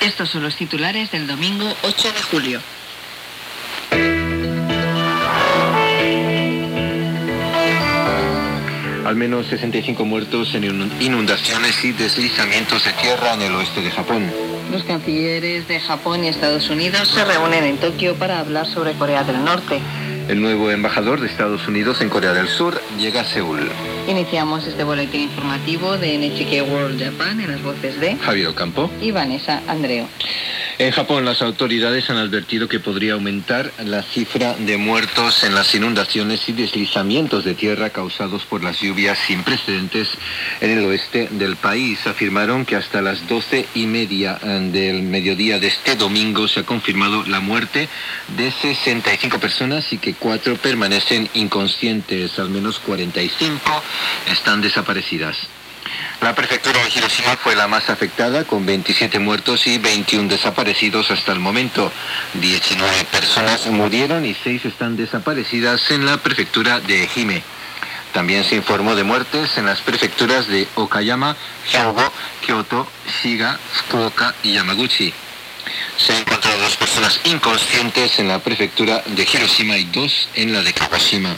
Estos son los titulares del domingo 8 de julio. Al menos 65 muertos en inundaciones y deslizamientos de tierra en el oeste de Japón. Los cancilleres de Japón y Estados Unidos se reúnen en Tokio para hablar sobre Corea del Norte. El nuevo embajador de Estados Unidos en Corea del Sur llega a Seúl. Iniciamos este boletín informativo de NHK World Japan en las voces de Javier Ocampo y Vanessa Andreo. En Japón, las autoridades han advertido que podría aumentar la cifra de muertos en las inundaciones y deslizamientos de tierra causados por las lluvias sin precedentes en el oeste del país. Afirmaron que hasta las 12:30 del mediodía de este domingo se ha confirmado la muerte de 65 personas y que 4 permanecen inconscientes. Al menos 45 están desaparecidas. La prefectura de Hiroshima fue la más afectada, con 27 muertos y 21 desaparecidos hasta el momento. 19 personas murieron y 6 están desaparecidas en la prefectura de Ehime. También se informó de muertes en las prefecturas de Okayama, Hyogo, Kyoto, Shiga, Fukuoka y Yamaguchi. Se han encontrado 2 personas inconscientes en la prefectura de Hiroshima y 2 en la de Kawashima.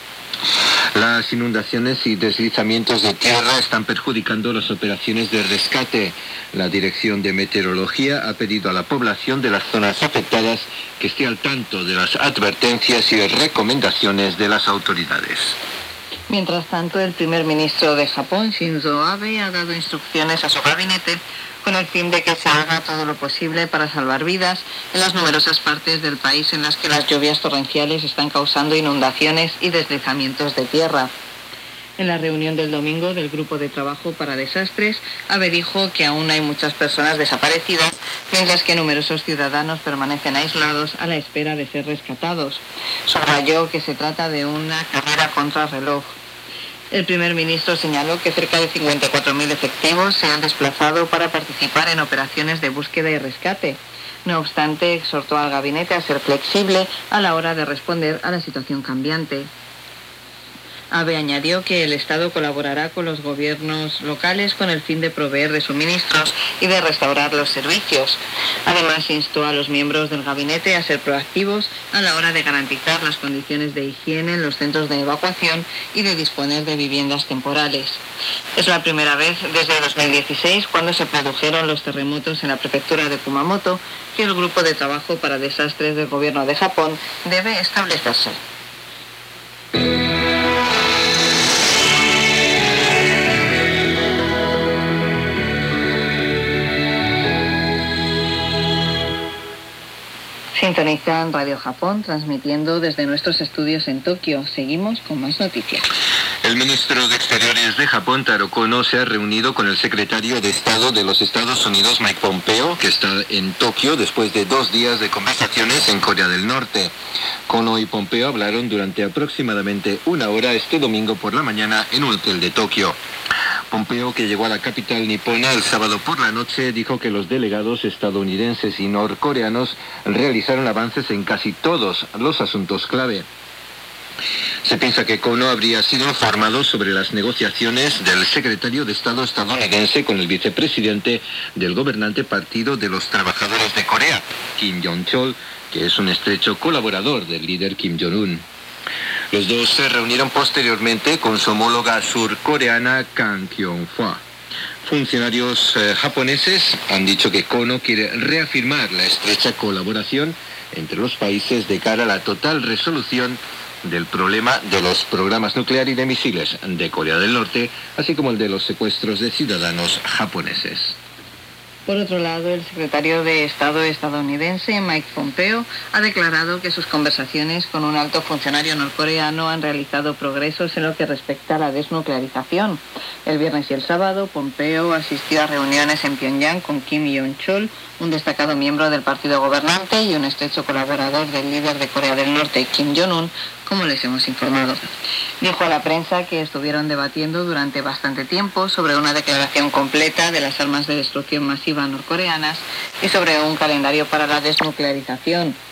Las inundaciones y deslizamientos de tierra están perjudicando las operaciones de rescate. La Dirección de Meteorología ha pedido a la población de las zonas afectadas que esté al tanto de las advertencias y recomendaciones de las autoridades. Mientras tanto, el primer ministro de Japón, Shinzo Abe, ha dado instrucciones a su gabinete con el fin de que se haga todo lo posible para salvar vidas en las numerosas partes del país en las que las lluvias torrenciales están causando inundaciones y deslizamientos de tierra. En la reunión del domingo del Grupo de Trabajo para Desastres, Abe dijo que aún hay muchas personas desaparecidas, mientras que numerosos ciudadanos permanecen aislados a la espera de ser rescatados. Subrayó que se trata de una carrera contra reloj. El primer ministro señaló que cerca de 54.000 efectivos se han desplazado para participar en operaciones de búsqueda y rescate. No obstante, exhortó al gabinete a ser flexible a la hora de responder a la situación cambiante. Abe añadió que el Estado colaborará con los gobiernos locales con el fin de proveer de suministros y de restaurar los servicios. Además, instó a los miembros del gabinete a ser proactivos a la hora de garantizar las condiciones de higiene en los centros de evacuación y de disponer de viviendas temporales. Es la primera vez desde 2016, cuando se produjeron los terremotos en la prefectura de Kumamoto, que el Grupo de Trabajo para Desastres del Gobierno de Japón debe establecerse. Sintonizan Radio Japón, transmitiendo desde nuestros estudios en Tokio. Seguimos con más noticias. El ministro de Exteriores de Japón, Taro Kono, se ha reunido con el secretario de Estado de los Estados Unidos, Mike Pompeo, que está en Tokio después de 2 días de conversaciones en Corea del Norte. Kono y Pompeo hablaron durante aproximadamente 1 hora este domingo por la mañana en un hotel de Tokio. Pompeo, que llegó a la capital nipona el sábado por la noche, dijo que los delegados estadounidenses y norcoreanos realizaron avances en casi todos los asuntos clave. Se piensa que Kono habría sido informado sobre las negociaciones del secretario de Estado estadounidense con el vicepresidente del gobernante Partido de los Trabajadores de Corea, Kim Jong-chol, que es un estrecho colaborador del líder Kim Jong-un. Los dos se reunieron posteriormente con su homóloga surcoreana Kang Kyung-hwa. Funcionarios japoneses han dicho que Kono quiere reafirmar la estrecha colaboración entre los países de cara a la total resolución del problema de los programas nuclear y de misiles de Corea del Norte, así como el de los secuestros de ciudadanos japoneses. Por otro lado, el secretario de Estado estadounidense, Mike Pompeo, ha declarado que sus conversaciones con un alto funcionario norcoreano han realizado progresos en lo que respecta a la desnuclearización. El viernes y el sábado, Pompeo asistió a reuniones en Pyongyang con Kim Jong-chol, un destacado miembro del partido gobernante y un estrecho colaborador del líder de Corea del Norte, Kim Jong-un, como les hemos informado. Dijo a la prensa que estuvieron debatiendo durante bastante tiempo sobre una declaración completa de las armas de destrucción masiva norcoreanas y sobre un calendario para la desnuclearización.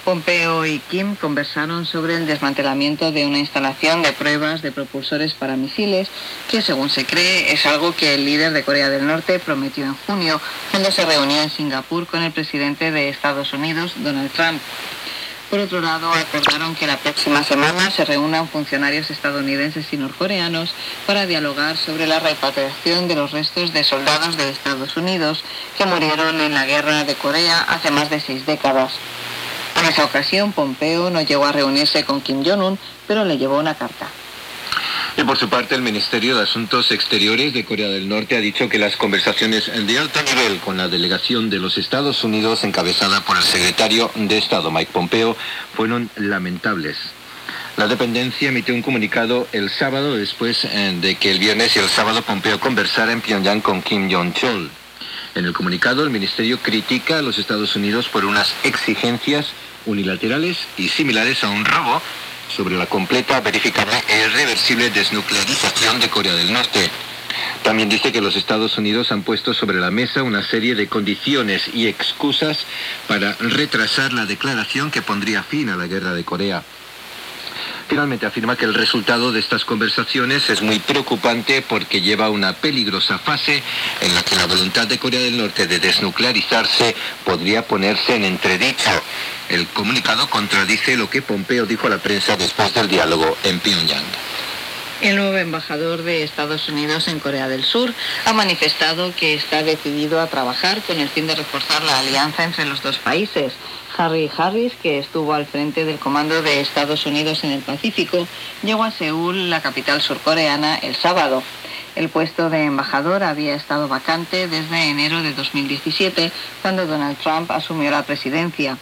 Pompeo y Kim conversaron sobre el desmantelamiento de una instalación de pruebas de propulsores para misiles, que según se cree es algo que el líder de Corea del Norte prometió en junio, cuando se reunió en Singapur con el presidente de Estados Unidos, Donald Trump. Por otro lado, acordaron que la próxima semana se reúnan funcionarios estadounidenses y norcoreanos para dialogar sobre la repatriación de los restos de soldados de Estados Unidos que murieron en la guerra de Corea hace más de 6 décadas. En esa ocasión, Pompeo no llegó a reunirse con Kim Jong-un, pero le llevó una carta. Y por su parte, el Ministerio de Asuntos Exteriores de Corea del Norte ha dicho que las conversaciones de alto nivel con la delegación de los Estados Unidos, encabezada por el secretario de Estado Mike Pompeo, fueron lamentables. La dependencia emitió un comunicado el sábado después de que el viernes y el sábado Pompeo conversara en Pyongyang con Kim Jong-chol. En el comunicado, el Ministerio critica a los Estados Unidos por unas exigencias unilaterales y similares a un robo sobre la completa, verificable e irreversible desnuclearización de Corea del Norte. También dice que los Estados Unidos han puesto sobre la mesa una serie de condiciones y excusas para retrasar la declaración que pondría fin a la guerra de Corea. Finalmente afirma que el resultado de estas conversaciones es muy preocupante porque lleva a una peligrosa fase en la que la voluntad de Corea del Norte de desnuclearizarse podría ponerse en entredicho. El comunicado contradice lo que Pompeo dijo a la prensa después del diálogo en Pyongyang. El nuevo embajador de Estados Unidos en Corea del Sur ha manifestado que está decidido a trabajar con el fin de reforzar la alianza entre los dos países. Harry Harris, que estuvo al frente del Comando de Estados Unidos en el Pacífico, llegó a Seúl, la capital surcoreana, el sábado. El puesto de embajador había estado vacante desde enero de 2017, cuando Donald Trump asumió la presidencia.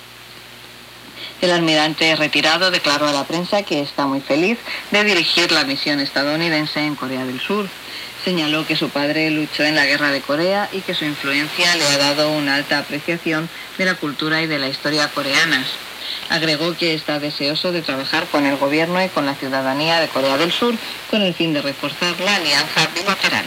El almirante retirado declaró a la prensa que está muy feliz de dirigir la misión estadounidense en Corea del Sur. Señaló que su padre luchó en la guerra de Corea y que su influencia le ha dado una alta apreciación de la cultura y de la historia coreanas. Agregó que está deseoso de trabajar con el gobierno y con la ciudadanía de Corea del Sur con el fin de reforzar la alianza bilateral.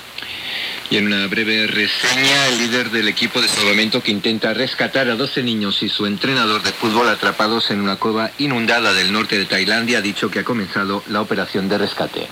Y en una breve reseña, el líder del equipo de salvamento que intenta rescatar a 12 niños y su entrenador de fútbol atrapados en una cueva inundada del norte de Tailandia ha dicho que ha comenzado la operación de rescate.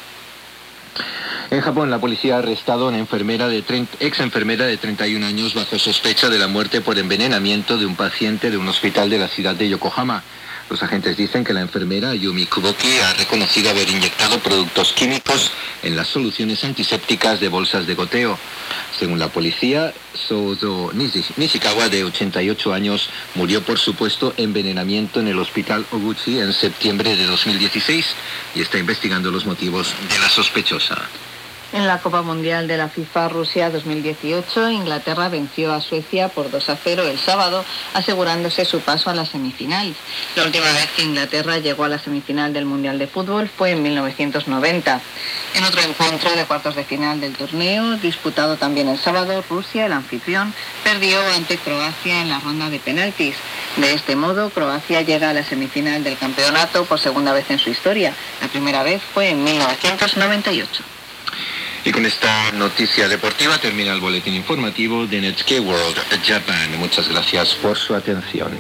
En Japón, la policía ha arrestado a una ex enfermera de 31 años bajo sospecha de la muerte por envenenamiento de un paciente de un hospital de la ciudad de Yokohama. Los agentes dicen que la enfermera Yumi Kuboki ha reconocido haber inyectado productos químicos en las soluciones antisépticas de bolsas de goteo. Según la policía, Souzo Nishikawa, de 88 años, murió por supuesto envenenamiento en el hospital Oguchi en septiembre de 2016 y está investigando los motivos de la sospechosa. En la Copa Mundial de la FIFA Rusia 2018, Inglaterra venció a Suecia por 2-0 el sábado, asegurándose su paso a la semifinal. La última vez que Inglaterra llegó a la semifinal del Mundial de Fútbol fue en 1990. En otro encuentro de cuartos de final del torneo, disputado también el sábado, Rusia, el anfitrión, perdió ante Croacia en la ronda de penaltis. De este modo, Croacia llega a la semifinal del campeonato por segunda vez en su historia. La primera vez fue en 1998. Y con esta noticia deportiva termina el boletín informativo de NHK World Japan. Muchas gracias por su atención.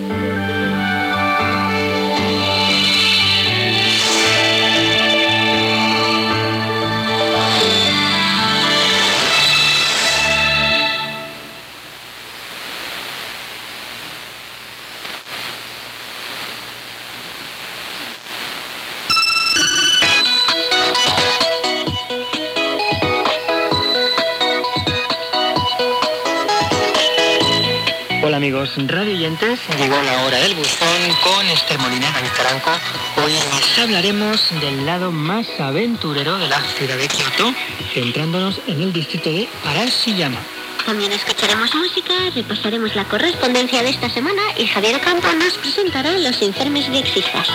Hola amigos radioyentes, llegó la hora del buzón con Esther Molina Gavizaranco. Hoy les hablaremos del lado más aventurero de la ciudad de Kioto, centrándonos en el distrito de Arashiyama. También escucharemos música, repasaremos la correspondencia de esta semana y Javier Ocampo nos presentará los informes viexistas.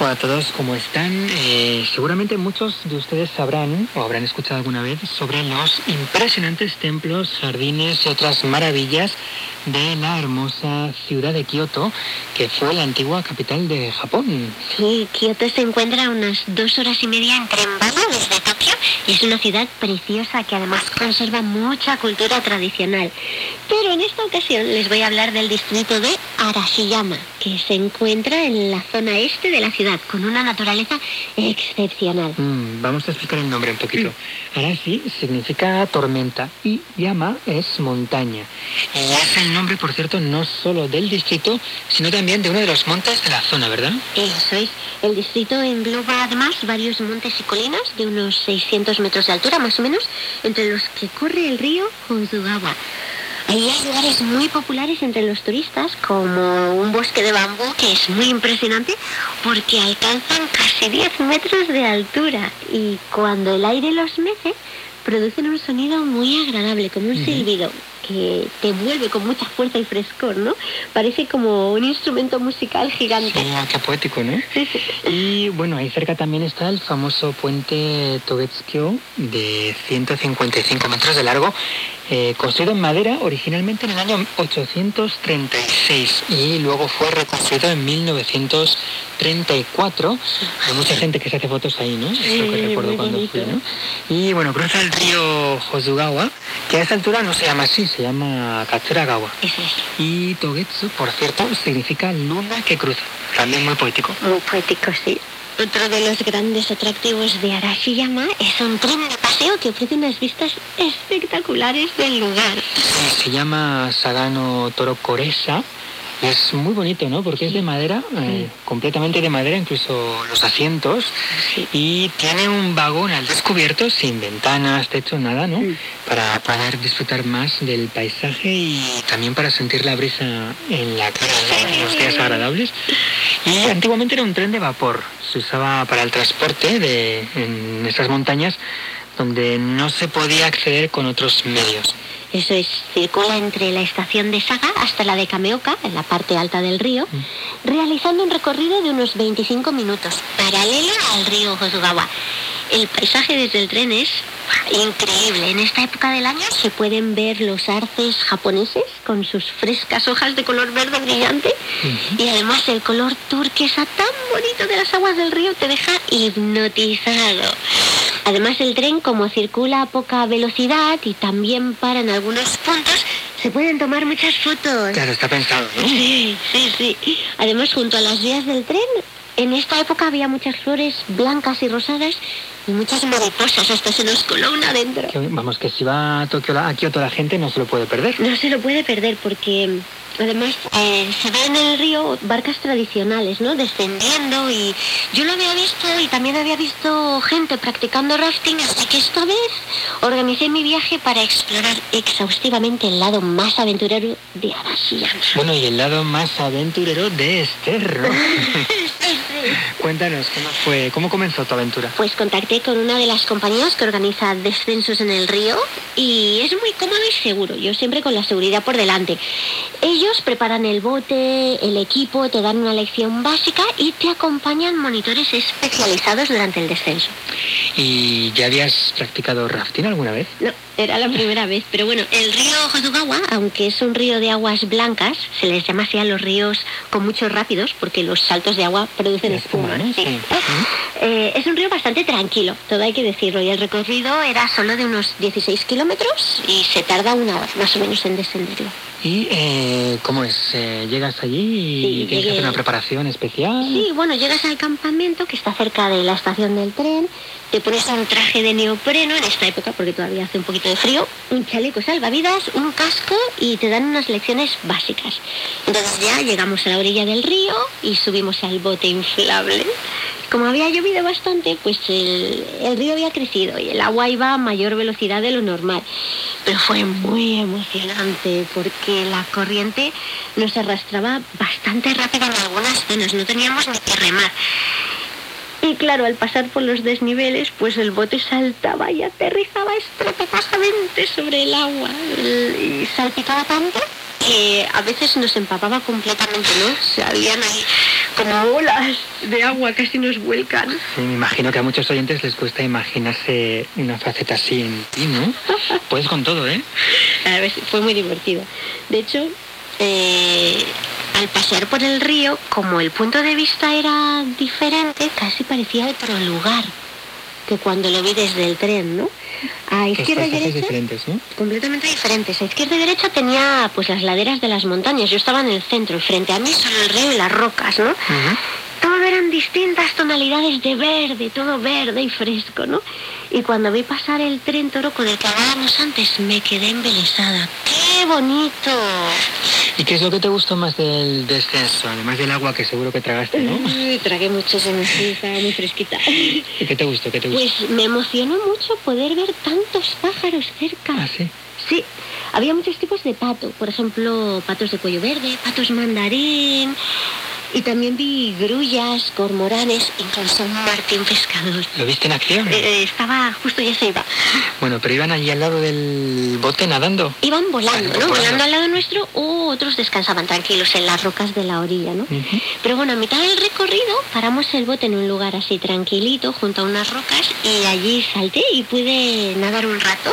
Hola a todos, ¿cómo están? Seguramente muchos de ustedes sabrán o habrán escuchado alguna vez sobre los impresionantes templos, jardines y otras maravillas de la hermosa ciudad de Kioto, que fue la antigua capital de Japón. Sí, Kioto se encuentra a unas 2 horas y media en tren bala desde Tokio y es una ciudad preciosa que además conserva mucha cultura tradicional. Pero en esta ocasión les voy a hablar del distrito de Arashiyama, que se encuentra en la zona este de la ciudad, con una naturaleza excepcional. Vamos a explicar el nombre un poquito. Arashi significa tormenta y Yama es montaña. Y es el nombre, por cierto, no solo del distrito, sino también de uno de los montes de la zona, ¿verdad? Eso es. El distrito engloba además varios montes y colinas de unos 600 metros de altura, más o menos, entre los que corre el río Hozugawa. Ahí hay lugares muy populares entre los turistas, como un bosque de bambú que es muy impresionante porque alcanzan casi 10 metros de altura y cuando el aire los mece producen un sonido muy agradable, como un silbido que te vuelve con mucha fuerza y frescor, ¿no? Parece como un instrumento musical gigante. Sí, qué poético, ¿no? Y bueno, ahí cerca también está el famoso puente Togetsukyo de 155 metros de largo, construido en madera originalmente en el año 836 y luego fue reconstruido en 1934. Hay mucha gente que se hace fotos ahí, ¿no? Sí, es lo que recuerdo cuando bonito, fui, ¿no? Y bueno, cruza el río Hozugawa, que a esta altura no se llama así, se llama Katsuragawa. Eso es. Y Togetsu, por cierto, significa luna que cruza. También muy poético. Muy poético, sí. Otro de los grandes atractivos de Arashiyama es un tren de paseo que ofrece unas vistas espectaculares del lugar. Sí, se llama Sagano Torokoresa. Es muy bonito, ¿no? Porque es de madera, completamente de madera, incluso los asientos. Sí. Y tiene un vagón al descubierto, sin ventanas, techo, nada, ¿no? Para poder disfrutar más del paisaje y también para sentir la brisa en la cara, ¿no? En los días agradables. Y antiguamente era un tren de vapor. Se usaba para el transporte en esas montañas donde no se podía acceder con otros medios. Eso es, circula entre la estación de Saga hasta la de Kameoka, en la parte alta del río, realizando un recorrido de unos 25 minutos, paralelo al río Hozugawa. El paisaje desde el tren es increíble. En esta época del año se pueden ver los arces japoneses con sus frescas hojas de color verde brillante y además el color turquesa tan bonito de las aguas del río te deja hipnotizado. Además el tren, como circula a poca velocidad y también para en algunos puntos, se pueden tomar muchas fotos. Claro, está pensado, ¿no? Sí. Además, junto a las vías del tren, en esta época había muchas flores blancas y rosadas y muchas mariposas, hasta se nos coló una dentro. Vamos, que si va a Kioto la gente no se lo puede perder. No se lo puede perder porque además se ven en el río barcas tradicionales, ¿no? Descendiendo y yo lo había visto y también había visto gente practicando rafting, así que esta vez organicé mi viaje para explorar exhaustivamente el lado más aventurero de Arashiyama. Bueno, y el lado más aventurero de Esther, ¿no? Cuéntanos, ¿cómo comenzó tu aventura? Pues contacté con una de las compañías que organiza descensos en el río y es muy cómodo y seguro, yo siempre con la seguridad por delante. Ellos preparan el bote, el equipo, te dan una lección básica y te acompañan monitores especializados durante el descenso. ¿Y ya habías practicado rafting alguna vez? No, era la primera vez, pero bueno, el río Hozugawa, aunque es un río de aguas blancas, se les llama así a los ríos con muchos rápidos porque los saltos de agua producen espuma, ¿no? Sí. Es un río bastante tranquilo, todo hay que decirlo, y el recorrido era solo de unos 16 kilómetros y se tarda 1 hora más o menos en descenderlo. ¿Y cómo es? ¿Llegas allí y tienes que hacer una preparación especial? Sí, bueno, llegas al campamento que está cerca de la estación del tren, te pones un traje de neopreno en esta época porque todavía hace un poquito de frío, un chaleco salvavidas, un casco y te dan unas lecciones básicas. Entonces ya llegamos a la orilla del río y subimos al bote inflable. Como había llovido bastante, pues el río había crecido y el agua iba a mayor velocidad de lo normal. Pero fue muy emocionante porque la corriente nos arrastraba bastante rápido en algunas zonas, no teníamos ni que remar. Y claro, al pasar por los desniveles, pues el bote saltaba y aterrizaba estrepitosamente sobre el agua y salpicaba tanto que a veces nos empapaba completamente, ¿no? Salían ahí como olas de agua, casi nos vuelcan. Sí, me imagino que a muchos oyentes les cuesta imaginarse una faceta así en ti, ¿no? Puedes con todo, ¿eh? A ver, fue muy divertido. De hecho, al pasear por el río, como el punto de vista era diferente, casi parecía otro lugar que cuando lo vi desde el tren, ¿no? A izquierda y derecha, diferentes, ¿no? completamente diferentes. A izquierda y derecha tenía pues las laderas de las montañas. Yo estaba en el centro, frente a mí solo el río y las rocas, ¿no? Todo eran distintas tonalidades de verde, todo verde y fresco, ¿no? Y cuando vi pasar el tren Toroco del que hablábamos antes, me quedé embelesada. ¡Qué bonito! ¿Y qué es lo que te gustó más del descenso? Además del agua que seguro que tragaste, ¿no? Tragué muchísimo, sí, estaba muy fresquita. ¿Y qué te gustó? Pues me emocionó mucho poder ver tantos pájaros cerca. ¿Ah, sí? Sí, había muchos tipos de pato. Por ejemplo, patos de cuello verde, patos mandarín. Y también vi grullas, cormoranes, incluso un martín pescador. ¿Lo viste en acción? Estaba justo, ya se iba. Bueno, pero iban allí al lado del bote nadando. Iban volando, ¿no? Volando. Volando al lado nuestro, o otros descansaban tranquilos en las rocas de la orilla, ¿no? Pero bueno, a mitad del recorrido paramos el bote en un lugar así tranquilito, junto a unas rocas, y allí salté y pude nadar un rato.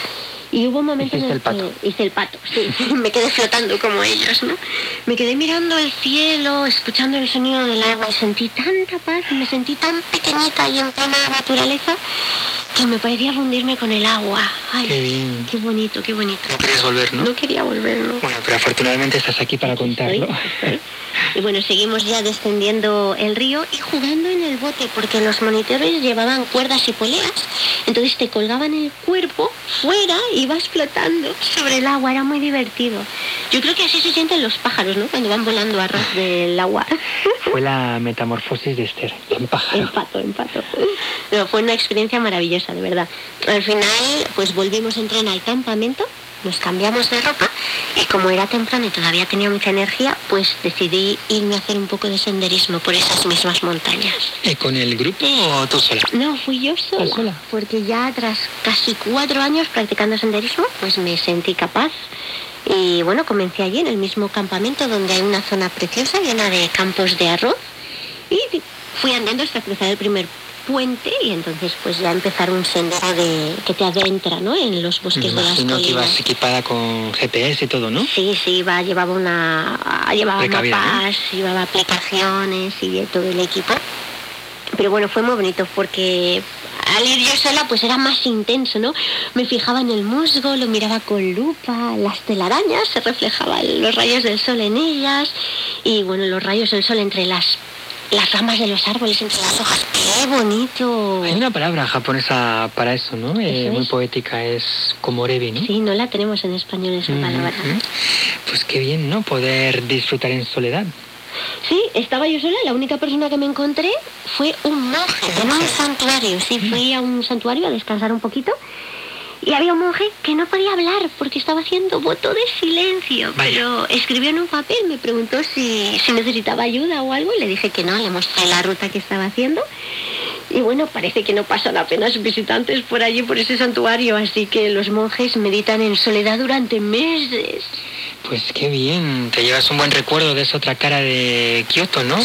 Y hubo un momento en el que hice el pato, sí, me quedé flotando como ellos, ¿no? Me quedé mirando el cielo, escuchando el sonido del agua y sentí tanta paz, me sentí tan pequeñita y en plena naturaleza que me parecía fundirme con el agua. Ay, qué bien. Qué bonito, qué bonito. No querías volver, ¿no? No quería volver, ¿no? Bueno, pero afortunadamente estás aquí para contarlo. Estoy. Y bueno, seguimos ya descendiendo el río y jugando en el bote, porque los monitores llevaban cuerdas y poleas. Entonces te colgaban el cuerpo fuera y vas flotando sobre el agua. Era muy divertido. Yo creo que así se sienten los pájaros, ¿no? Cuando van volando a ras del agua. Fue la metamorfosis de Esther, en pájaro. En pato. No, fue una experiencia maravillosa, de verdad. Al final, pues volvimos en tren al campamento, nos cambiamos de ropa y como era temprano y todavía tenía mucha energía, pues decidí irme a hacer un poco de senderismo por esas mismas montañas. ¿Y con el grupo o tú sola? No, fui yo sola, porque ya tras casi 4 años practicando senderismo, pues me sentí capaz. Y bueno, comencé allí en el mismo campamento donde hay una zona preciosa llena de campos de arroz y fui andando hasta cruzar el primer puente y entonces pues ya empezar un sendero que te adentra, ¿no? En los bosques de las colinas. Imagino que ibas equipada con GPS y todo, ¿no? Sí, llevaba mapas, llevaba aplicaciones y todo el equipo. Pero bueno, fue muy bonito porque al ir yo sola pues era más intenso, ¿no? Me fijaba en el musgo, lo miraba con lupa, las telarañas, se reflejaban los rayos del sol en ellas y bueno, los rayos del sol entre las ramas de los árboles, entre las hojas. ¡Qué bonito! Hay una palabra japonesa para eso, ¿no? Muy poética, es komorebi, ¿no? Sí, no la tenemos en español esa palabra. Pues qué bien, ¿no? Poder disfrutar en soledad. Sí, estaba yo sola, la única persona que me encontré fue un monje en un santuario. Sí, fui a un santuario a descansar un poquito. Y había un monje que no podía hablar porque estaba haciendo voto de silencio. Vaya. Pero escribió en un papel, me preguntó si necesitaba ayuda o algo y le dije que no, le mostré la ruta que estaba haciendo. Y bueno, parece que no pasan apenas visitantes por allí, por ese santuario, así que los monjes meditan en soledad durante meses. Pues qué bien, te llevas un buen recuerdo de esa otra cara de Kioto, ¿no?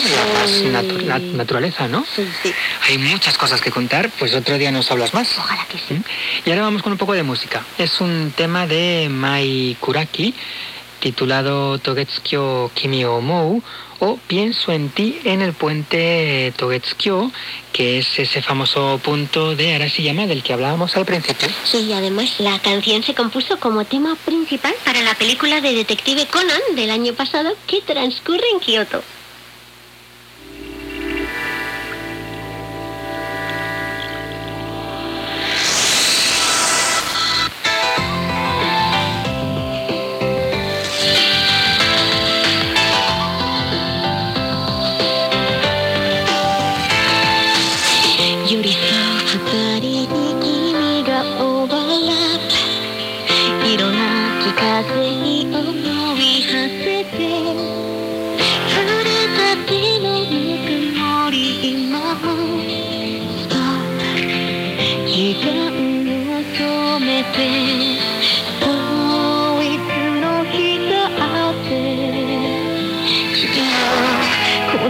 La naturaleza, ¿no? Sí. Hay muchas cosas que contar, pues otro día nos hablas más. Ojalá que sí. Y ahora vamos con un poco de música. Es un tema de Mai Kuraki, titulado Togetsukyo Kimi o Omou, o Pienso en ti en el puente Togetsukyo, que es ese famoso punto de Arashiyama del que hablábamos al principio. Sí, y además la canción se compuso como tema principal para la película de Detective Conan del año pasado que transcurre en Kioto. Overlap 色な気風に思い馳せて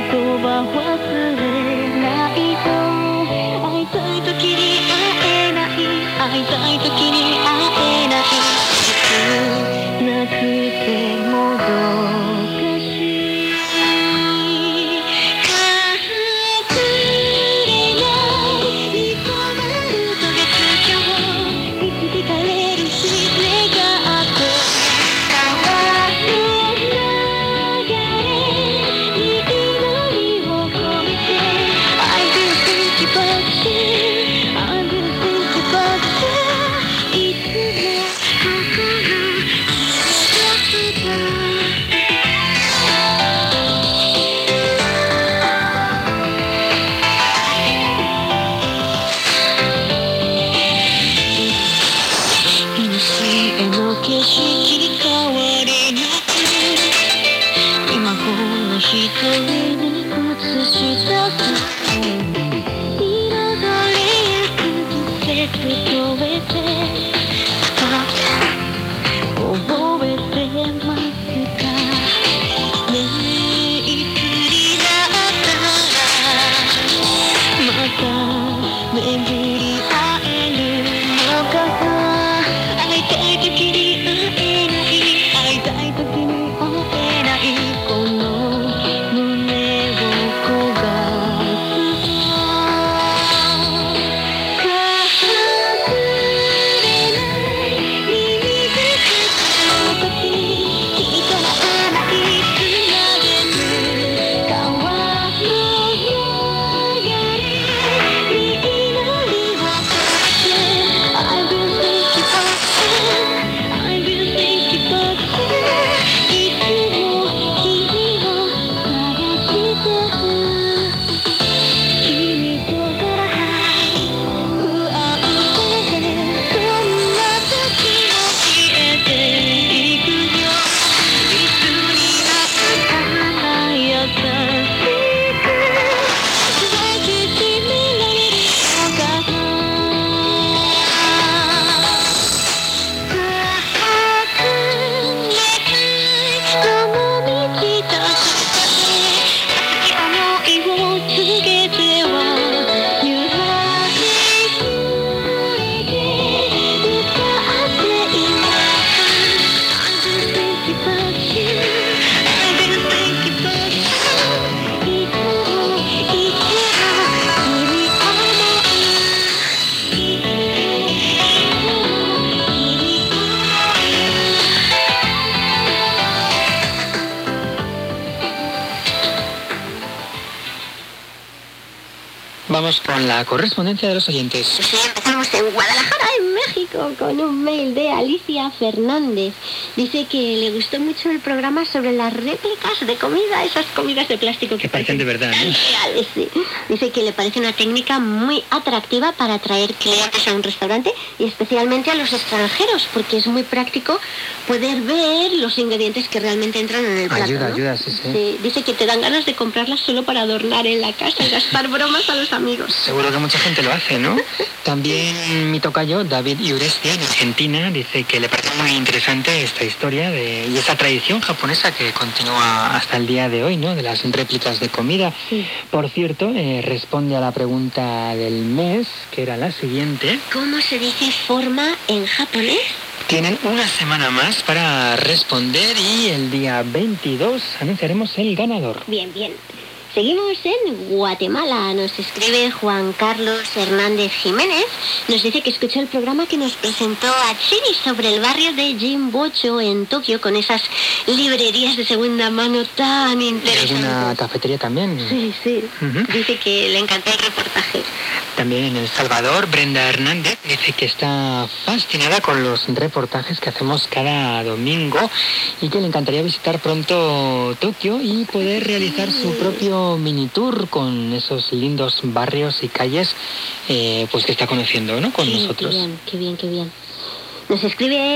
Vamos con la correspondencia de los oyentes. Sí, empezamos en Guadalajara, en México, con un mail de Alicia Fernández. Dice que le gustó mucho el programa sobre las réplicas de comida, esas comidas de plástico que parecen de verdad, ¿no? Reales, sí. Dice que le parece una técnica muy atractiva para atraer clientes a un restaurante y especialmente a los extranjeros, porque es muy práctico poder ver los ingredientes que realmente entran en el plato. Ayuda, sí. Sí, dice que te dan ganas de comprarlas solo para adornar en la casa y gastar bromas a los amigos. Seguro que mucha gente lo hace, ¿no? También mi tocayo, David Iurestia, en Argentina, dice que le parece muy interesante esta historia y esa tradición japonesa que continúa hasta el día de hoy, ¿no? De las réplicas de comida. Sí. Por cierto, responde a la pregunta del mes, que era la siguiente. ¿Cómo se dice forma en japonés? Tienen una semana más para responder y el día 22 anunciaremos el ganador. Bien. Seguimos en Guatemala. Nos escribe Juan Carlos Hernández Jiménez. Nos dice que escuchó el programa que nos presentó a Chini sobre el barrio de Jinbocho en Tokio, con esas librerías de segunda mano tan interesantes. ¿Y alguna cafetería también? Sí. Uh-huh. Dice que le encantó el reportaje. También en El Salvador, Brenda Hernández dice que está fascinada con los reportajes que hacemos cada domingo y que le encantaría visitar pronto Tokio y poder realizar su propio mini tour con esos lindos barrios y calles pues que está conociendo, ¿no? Con nosotros. Qué bien. Nos escribe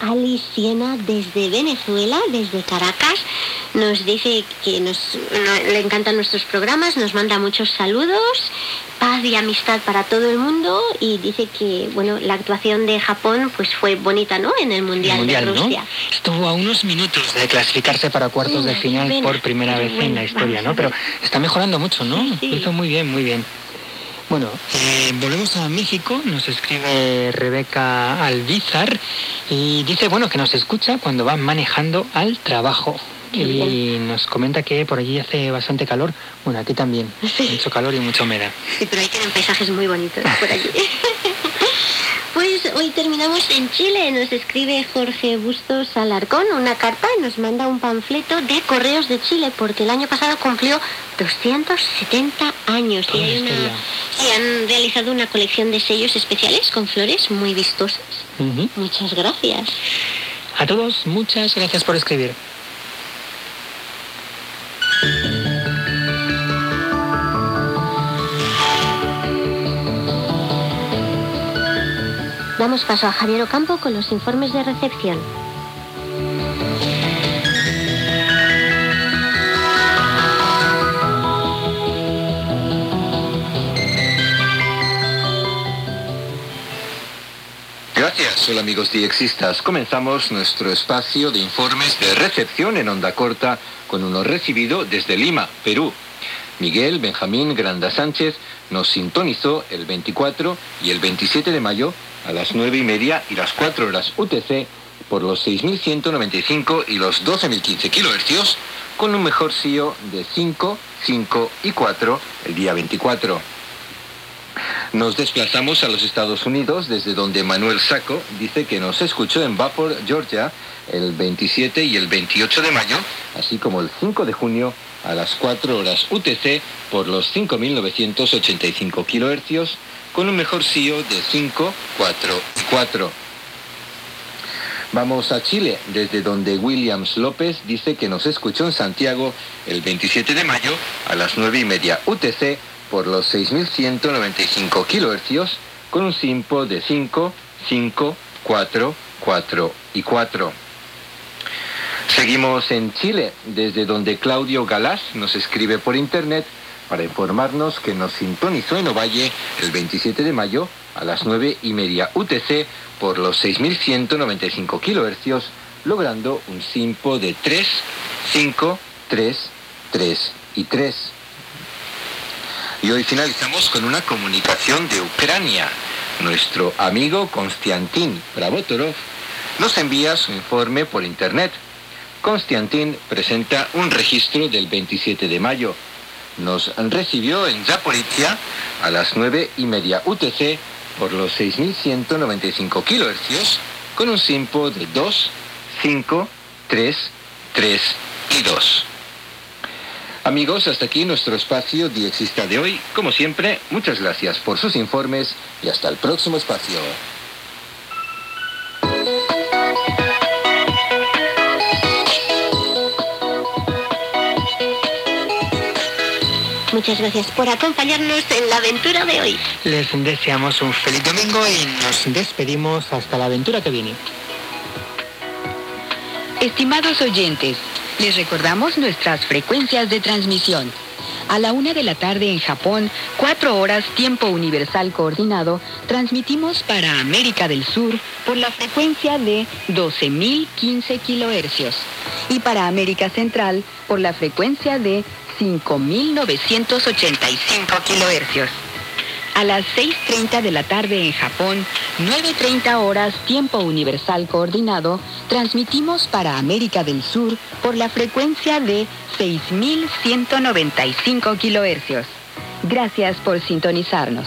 Alice Siena desde Venezuela, desde Caracas. Nos dice que le encantan nuestros programas, nos manda muchos saludos, paz y amistad para todo el mundo, y dice que bueno, la actuación de Japón pues fue bonita, ¿no? En el Mundial de Rusia. ¿No? Estuvo a unos minutos de clasificarse para cuartos de final por primera vez en la historia, ¿no? Pero está mejorando mucho, ¿no? Sí. Lo hizo muy bien, muy bien. Bueno, volvemos a México, nos escribe Rebeca Alvizar y dice, bueno, que nos escucha cuando va manejando al trabajo. Y nos comenta que por allí hace bastante calor. Bueno, aquí también, mucho calor y mucha humedad. Sí, pero ahí tienen paisajes muy bonitos por allí. Pues hoy terminamos en Chile. Nos escribe Jorge Bustos Alarcón una carta y nos manda un panfleto de Correos de Chile, porque el año pasado cumplió 270 años y han realizado una colección de sellos especiales con flores muy vistosas. Muchas gracias. A todos, muchas gracias por escribir. Damos paso a Javier Ocampo con los informes de recepción. Gracias, hola amigos diexistas. Comenzamos nuestro espacio de informes de recepción en onda corta con uno recibido desde Lima, Perú. Miguel Benjamín Granda Sánchez nos sintonizó el 24 y el 27 de mayo a las 9:30 y las 4 horas UTC por los 6.195 y los 12.015 kHz con un mejor SIO de 5, 5 y 4 el día 24. Nos desplazamos a los Estados Unidos, desde donde Manuel Saco dice que nos escuchó en Vapor, Georgia, el 27 y el 28 de mayo, así como el 5 de junio a las 4 horas UTC por los 5.985 kHz, con un mejor SIO de 5, 4 y 4. Vamos a Chile, desde donde Williams López dice que nos escuchó en Santiago el 27 de mayo a las 9:30 UTC por los 6.195 kHz, con un SINPO de 5, 5, 4, 4 y 4. Seguimos en Chile, desde donde Claudio Galás nos escribe por internet para informarnos que nos sintonizó en Ovalle el 27 de mayo a las 9:30 UTC por los 6.195 kHz, logrando un SINPO de 3, 5, 3, 3 y 3. Y hoy finalizamos con una comunicación de Ucrania. Nuestro amigo Konstantin Pravotorov nos envía su informe por internet. Konstantin presenta un registro del 27 de mayo. Nos recibió en Zaporizhia a las 9:30 UTC por los 6.195 kHz con un SINPO de 2, 5, 3, 3 y 2. Amigos, hasta aquí nuestro espacio diexista de hoy. Como siempre, muchas gracias por sus informes y hasta el próximo espacio. Muchas gracias por acompañarnos en la aventura de hoy. Les deseamos un feliz domingo y nos despedimos hasta la aventura que viene. Estimados oyentes, les recordamos nuestras frecuencias de transmisión. A la 1 de la tarde en Japón, 4 horas tiempo universal coordinado, transmitimos para América del Sur por la frecuencia de 12.015 kHz y para América Central por la frecuencia de 5.985 kHz. A las 6:30 de la tarde en Japón, 9:30 horas tiempo universal coordinado, transmitimos para América del Sur por la frecuencia de 6.195 kHz. Gracias por sintonizarnos.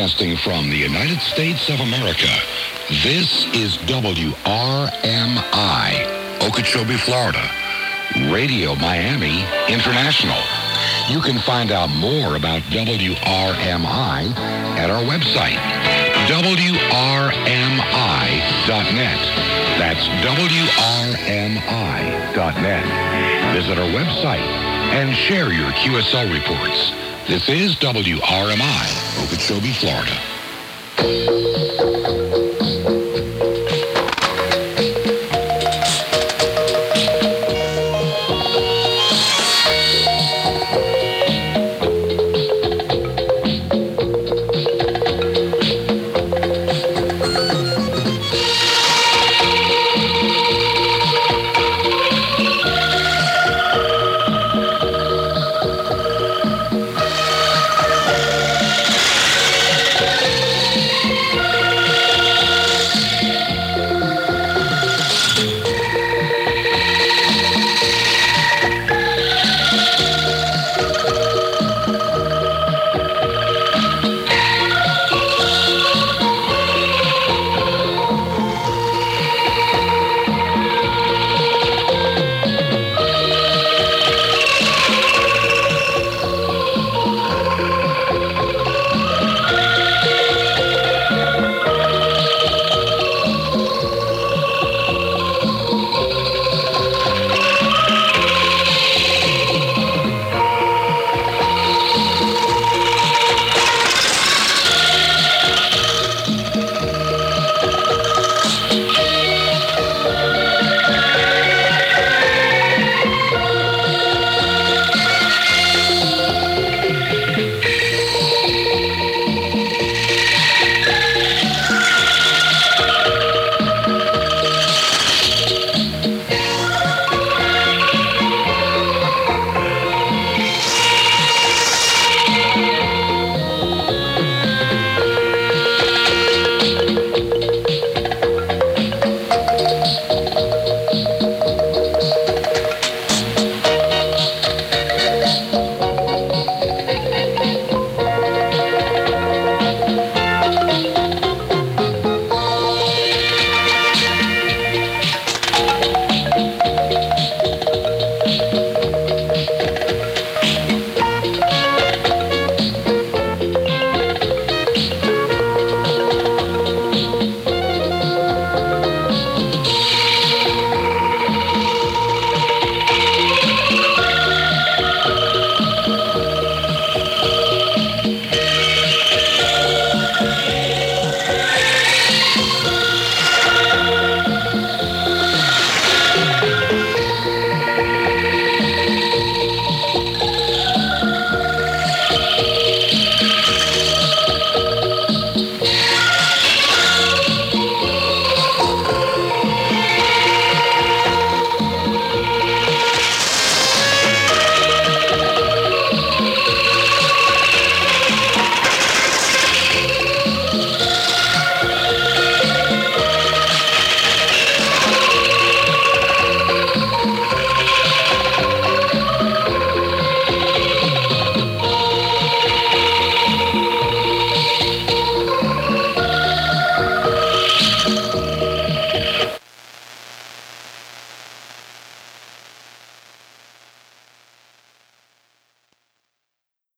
Broadcasting from the United States of America, this is WRMI, Okeechobee, Florida, Radio Miami International. You can find out more about WRMI at our website, WRMI.net. That's WRMI.net. Visit our website and share your QSL reports. This is WRMI, Okeechobee, Florida.